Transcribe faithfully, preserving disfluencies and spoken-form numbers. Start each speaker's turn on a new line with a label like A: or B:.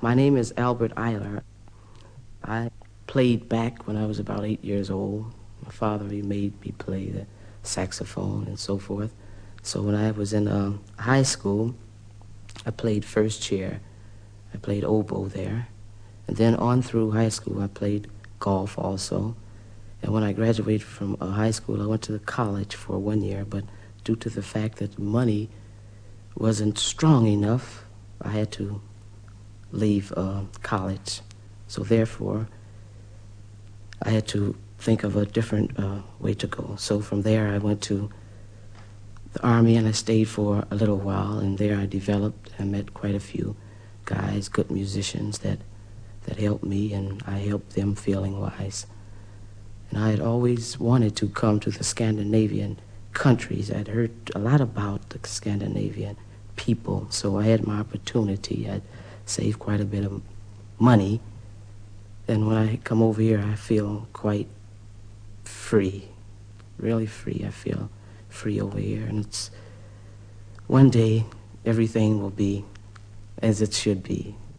A: My name is Albert Eiler. I played back when I was about eight years old. My father, he made me play the saxophone and so forth. So when I was in uh, high school, I played first chair. I played oboe there. And then on through high school, I played golf also. And when I graduated from uh, high school, I went to the college for one year, but due to the fact that money wasn't strong enough, I had to leave uh, college. So therefore, I had to think of a different uh, way to go. So from there, I went to the Army, and I stayed for a little while, and there I developed and met quite a few guys, good musicians that, that helped me, and I helped them feeling-wise. And I had always wanted to come to the Scandinavian countries. I'd heard a lot about the Scandinavian people, so I had my opportunity. I'd saved quite a bit of money. And when I come over here, I feel quite free, really free. I feel free over here. And it's one day, everything will be as it should be.